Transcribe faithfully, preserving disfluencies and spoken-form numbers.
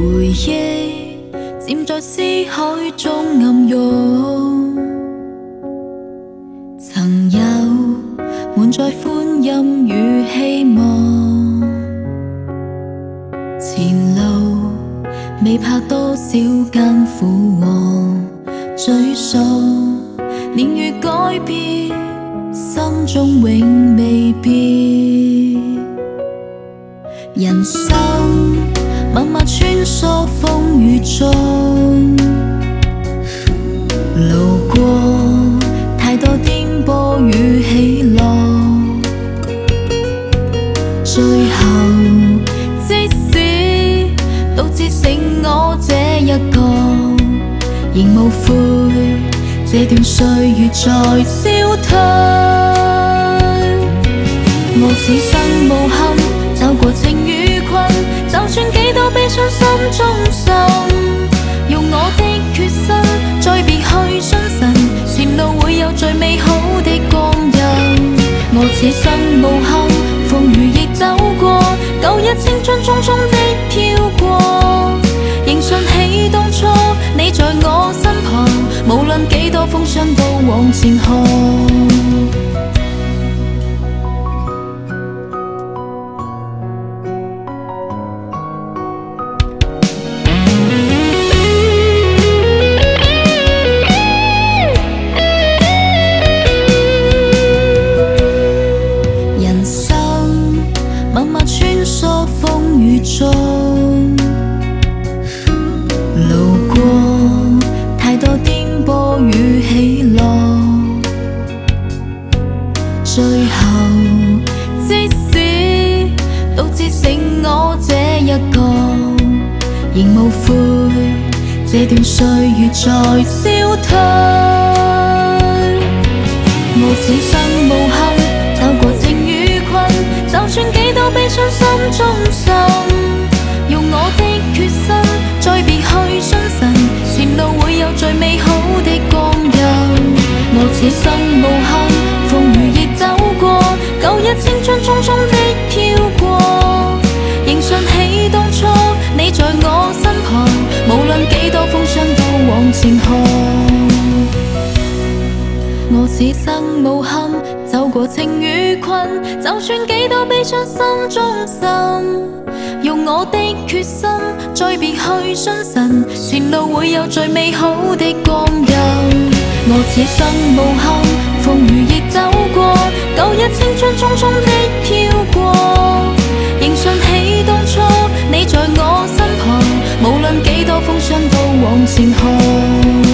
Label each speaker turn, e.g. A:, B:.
A: 回忆漸在思海中暗湧，曾有滿載歡欣與希望，前路未怕多少艱苦和沮喪，年月改變，心中永未變。人生默默穿梭風雨中，路過太多顛簸與起落，最後即使都只剩我這一個，仍無悔這段歲月在消退。我此生無憾走過情與困，就算幾多悲傷心中滲，用我的決心再別去相信，前路會有最美好的光陰。我此生無憾風雨亦走過，舊日青春匆匆的飄過，仍想起當初你在我身旁，無論幾多風霜都往前看。默默穿梭風雨中，路過太多顛簸與起落，最後即使都只剩我這一個，仍無悔這段歲月在消退。我此生無憾走過情與困，就算幾多悲傷心中滲，用我的決心再別去相信，前路會有最美好的光陰。我此生無憾風雨亦走過，舊日青春匆匆的飄過，仍想起當初你在我身旁，無論幾多風霜都往前看。我此生無憾走過情與困，就算幾多悲傷心中滲，用我的決心再別去相信，前路會有最美好的光陰。我此生無憾風雨亦走過，舊日青春匆匆的飄過，仍想起當初你在我身旁，無論幾多風霜都往前看。